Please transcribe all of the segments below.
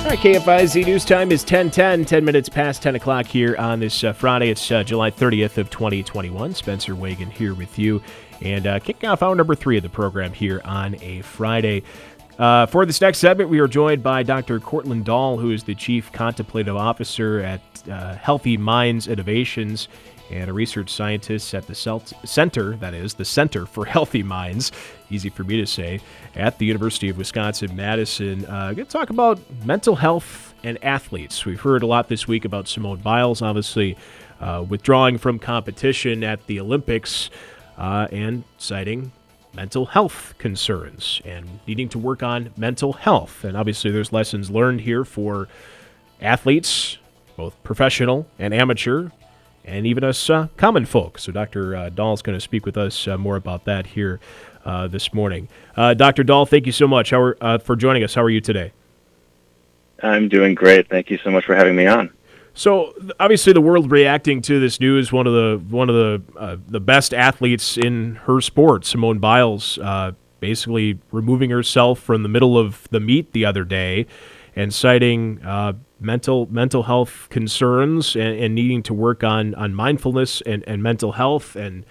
All right, KFIZ News Time is 10:10, 10 minutes past 10 o'clock here on this Friday. It's July 30th of 2021. Spencer Wagon here with you, and kicking off hour number 3 of the program here on a Friday. For this next segment, we are joined by Dr. Courtland Dahl, who is the Chief Contemplative Officer at Healthy Minds Innovations and a research scientist at the Center for Healthy Minds, easy for me to say, at the University of Wisconsin-Madison. Going to talk about mental health and athletes. We've heard a lot this week about Simone Biles, obviously withdrawing from competition at the Olympics and citing mental health concerns and needing to work on mental health. And obviously there's lessons learned here for athletes, both professional and amateur, and even us common folk. So Dr. Dahl is going to speak with us more about that here this morning. Dr. Dahl, thank you so much for joining us. How are you today? I'm doing great. Thank you so much for having me on. So obviously the world reacting to this news. One of the best athletes in her sport, Simone Biles, basically removing herself from the middle of the meet the other day and citing mental health concerns and needing to work on mindfulness and mental health. And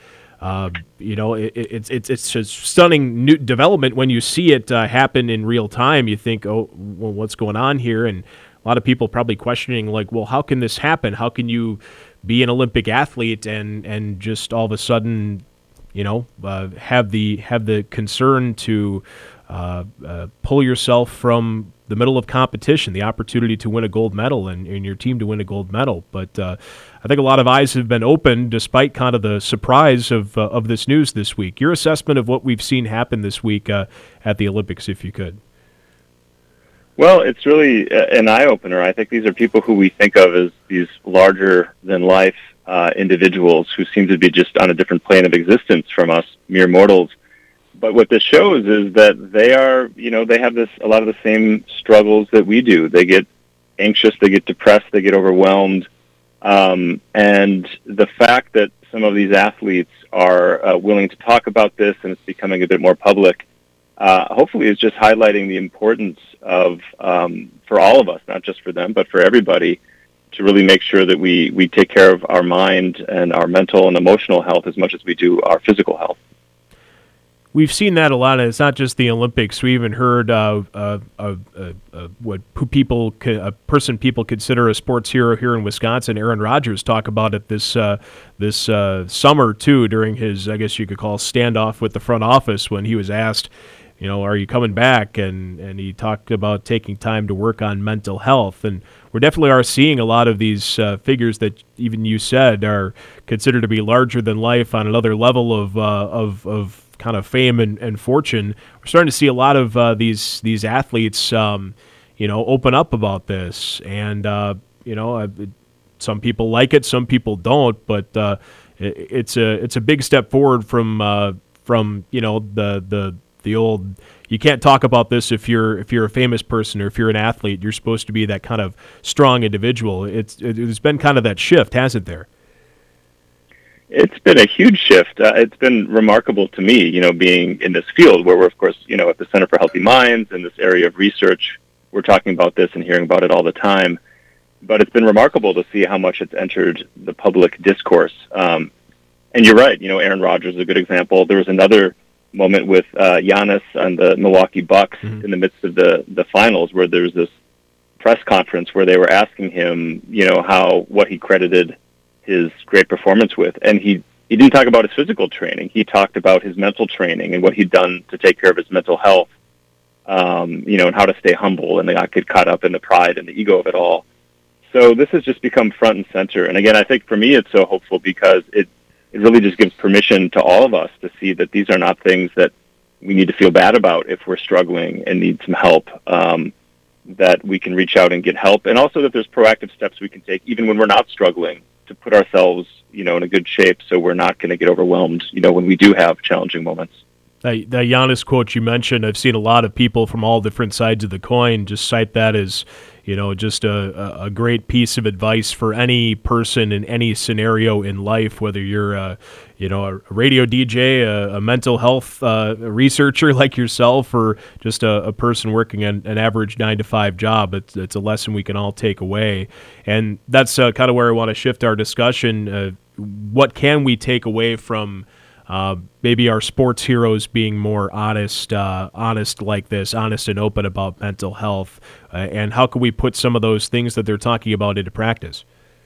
it's a stunning new development when you see it happen in real time. You think, oh, well, what's going on here? And a lot of people probably questioning, like, well, how can this happen? How can you be an Olympic athlete and just all of a sudden, have the concern to pull yourself from the middle of competition, the opportunity to win a gold medal and your team to win a gold medal. But I think a lot of eyes have been opened despite kind of the surprise of this news this week. Your assessment of what we've seen happen this week at the Olympics, if you could. Well, it's really an eye-opener. I think these are people who we think of as these larger-than-life individuals who seem to be just on a different plane of existence from us, mere mortals. But what this shows is that they are, they have a lot of the same struggles that we do. They get anxious, they get depressed, they get overwhelmed. And the fact that some of these athletes are willing to talk about this and it's becoming a bit more public, hopefully is just highlighting the importance of, for all of us, not just for them, but for everybody, to really make sure that we take care of our mind and our mental and emotional health as much as we do our physical health. We've seen that a lot, and it's not just the Olympics. We even heard a person people consider a sports hero here in Wisconsin, Aaron Rodgers, talk about it this summer too, during his, I guess you could call, standoff with the front office when he was asked, are you coming back? And he talked about taking time to work on mental health. And we definitely are seeing a lot of these figures that even you said are considered to be larger than life on another level of kind of fame and fortune. We're starting to see a lot of these athletes, open up about this. And, some people like it, some people don't, but it's a big step forward from the old, you can't talk about this if you're a famous person or if you're an athlete. You're supposed to be that kind of strong individual. There's been kind of that shift, hasn't there? It's been a huge shift. It's been remarkable to me, being in this field where we're, of course, at the Center for Healthy Minds and this area of research. We're talking about this and hearing about it all the time. But it's been remarkable to see how much it's entered the public discourse. And you're right, Aaron Rodgers is a good example. There was another moment with Giannis and the Milwaukee Bucks in the midst of the finals where there was this press conference where they were asking him, what he credited his great performance with. And he didn't talk about his physical training. He talked about his mental training and what he'd done to take care of his mental health, and how to stay humble and not get caught up in the pride and the ego of it all. So this has just become front and center. And again, I think for me it's so hopeful because it really just gives permission to all of us to see that these are not things that we need to feel bad about if we're struggling and need some help, that we can reach out and get help. And also that there's proactive steps we can take even when we're not struggling to put ourselves, in a good shape so we're not going to get overwhelmed, when we do have challenging moments. The Giannis quote you mentioned, I've seen a lot of people from all different sides of the coin just cite that as, just a great piece of advice for any person in any scenario in life, whether you're a radio DJ, a mental health researcher like yourself, or just a person working an average 9-to-5 job. It's a lesson we can all take away. And that's kind of where I want to shift our discussion. What can we take away from maybe our sports heroes being more honest like this, honest and open about mental health, and how can we put some of those things that they're talking about into practice?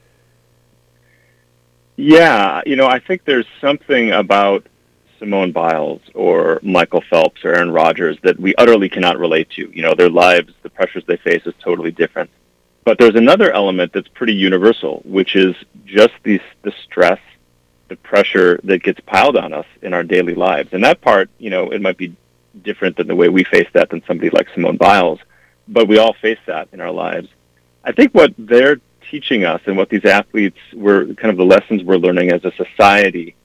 Yeah, I think there's something about Simone Biles or Michael Phelps or Aaron Rodgers that we utterly cannot relate to. Their lives, the pressures they face is totally different. But there's another element that's pretty universal, which is just the stress, the pressure that gets piled on us in our daily lives. And that part, it might be different than the way we face that than somebody like Simone Biles, but we all face that in our lives. I think what they're teaching us and what these athletes were kind of the lessons we're learning as a society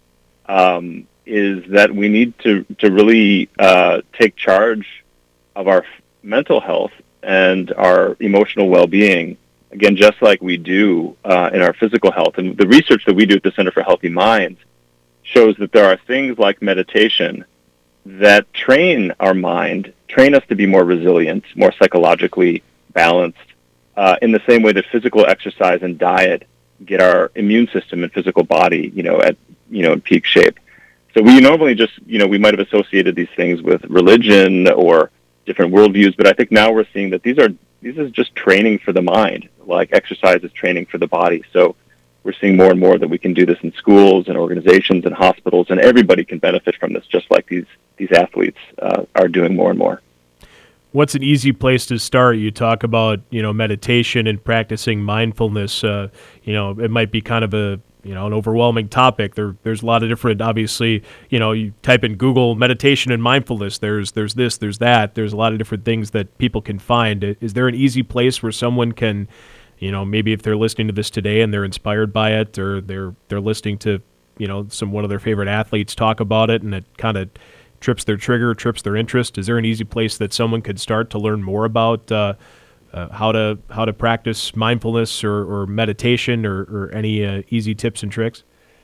is that we need to really take charge of our mental health and our emotional well-being, again, just like we do in our physical health. And the research that we do at the Center for Healthy Minds shows that there are things like meditation that train our mind, train us to be more resilient, more psychologically balanced, in the same way that physical exercise and diet get our immune system and physical body, in peak shape. So we normally just, we might have associated these things with religion or different worldviews, but I think now we're seeing that these is just training for the mind, like exercise is training for the body. So we're seeing more and more that we can do this in schools and organizations and hospitals, and everybody can benefit from this, just like these athletes are doing more and more. What's an easy place to start? You talk about, meditation and practicing mindfulness. It might be kind of an overwhelming topic. There's a lot of different, obviously, you type in Google meditation and mindfulness. There's this, there's that. There's a lot of different things that people can find. Is there an easy place where someone can, maybe if they're listening to this today and they're inspired by it, or they're listening to, one of their favorite athletes talk about it, and it kind of trips their trigger, trips their interest? Is there an easy place that someone could start to learn more about how to practice mindfulness or meditation or any easy tips and tricks?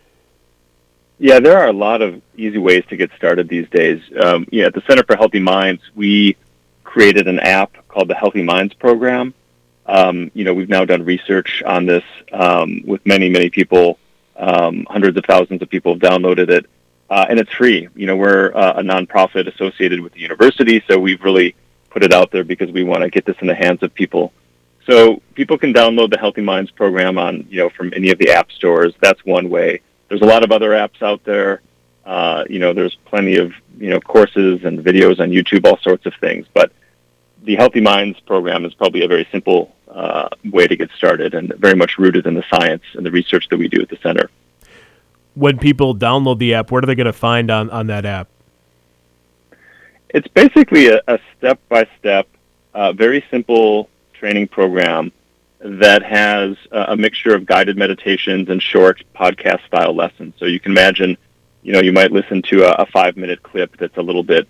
Yeah, there are a lot of easy ways to get started these days. At the Center for Healthy Minds, we created an app called the Healthy Minds Program. We've now done research on this with many, many people. Hundreds of thousands of people have downloaded it. And it's free. We're a nonprofit associated with the university, so we've really put it out there because we want to get this in the hands of people. So people can download the Healthy Minds program on, from any of the app stores. That's one way. There's a lot of other apps out there. There's plenty of, courses and videos on YouTube, all sorts of things. But the Healthy Minds program is probably a very simple way to get started and very much rooted in the science and the research that we do at the center. When people download the app, what are they going to find on that app? It's basically a step-by-step, very simple training program that has a mixture of guided meditations and short podcast-style lessons. So you can imagine, you might listen to a 5-minute clip that's a little bit,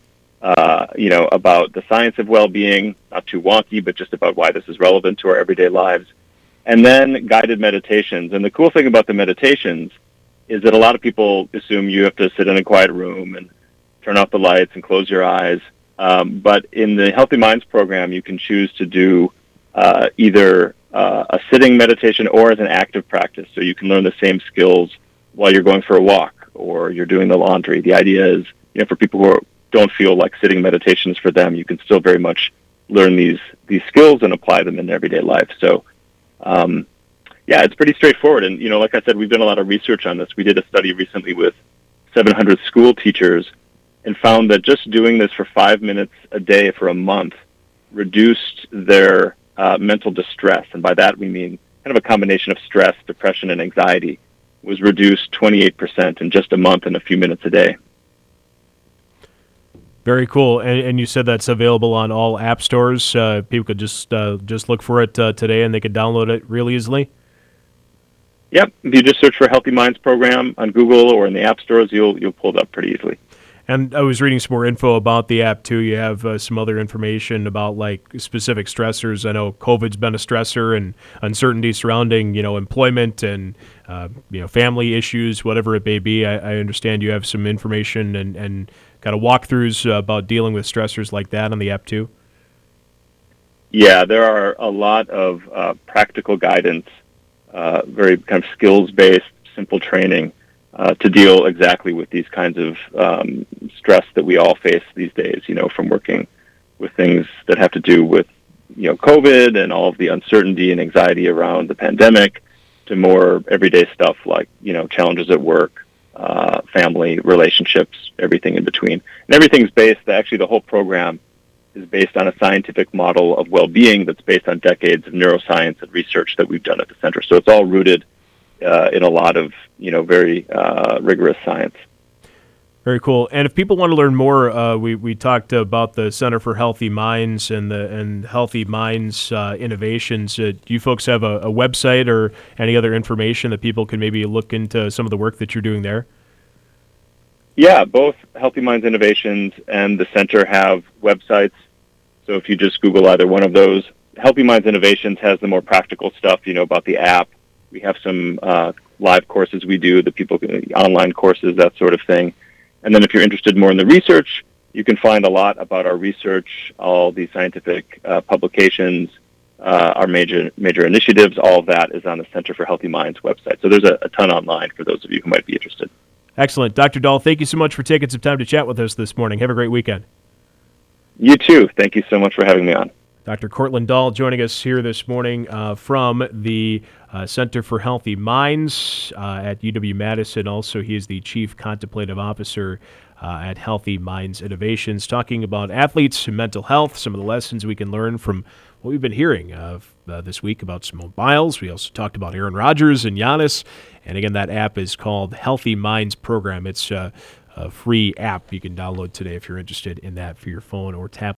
about the science of well-being, not too wonky, but just about why this is relevant to our everyday lives. And then guided meditations. And the cool thing about the meditations is that a lot of people assume you have to sit in a quiet room and turn off the lights and close your eyes. But in the Healthy Minds program, you can choose to do either a sitting meditation or as an active practice. So you can learn the same skills while you're going for a walk or you're doing the laundry. The idea is, for people who don't feel like sitting meditation is for them, you can still very much learn these skills and apply them in everyday life. So, it's pretty straightforward. And, like I said, we've done a lot of research on this. We did a study recently with 700 school teachers and found that just doing this for 5 minutes a day for a month reduced their mental distress. And by that, we mean kind of a combination of stress, depression, and anxiety was reduced 28% in just a month and a few minutes a day. Very cool. And you said that's available on all app stores. People could just look for it today and they could download it real easily? Yep. If you just search for Healthy Minds program on Google or in the app stores, you'll pull it up pretty easily. And I was reading some more info about the app too. You have some other information about like specific stressors. I know COVID's been a stressor, and uncertainty surrounding employment and family issues, whatever it may be. I understand you have some information and kind of walkthroughs about dealing with stressors like that on the app too. Yeah, there are a lot of practical guidance, very kind of skills-based, simple training to deal exactly with these kinds of stress that we all face these days, from working with things that have to do with, COVID and all of the uncertainty and anxiety around the pandemic to more everyday stuff like, challenges at work, family, relationships, everything in between. And everything's based, actually the whole program is based on a scientific model of well-being that's based on decades of neuroscience and research that we've done at the center. So it's all rooted in a lot of, very rigorous science. Very cool. And if people want to learn more, we talked about the Center for Healthy Minds and Healthy Minds Innovations. Do you folks have a website or any other information that people can maybe look into some of the work that you're doing there? Yeah, both Healthy Minds Innovations and the center have websites. So if you just Google either one of those, Healthy Minds Innovations has the more practical stuff, about the app. We have some live courses we do, online courses, that sort of thing. And then if you're interested more in the research, you can find a lot about our research, all the scientific publications, our major initiatives. All of that is on the Center for Healthy Minds website. So there's a ton online for those of you who might be interested. Excellent. Dr. Dahl, thank you so much for taking some time to chat with us this morning. Have a great weekend. You too. Thank you so much for having me on. Dr. Cortland Dahl joining us here this morning from the Center for Healthy Minds at UW-Madison. Also, he is the Chief Contemplative Officer at Healthy Minds Innovations, talking about athletes and mental health, some of the lessons we can learn from what we've been hearing this week about Simone Biles. We also talked about Aaron Rodgers and Giannis. And again, that app is called Healthy Minds Program. It's a free app you can download today if you're interested in that for your phone or tablet.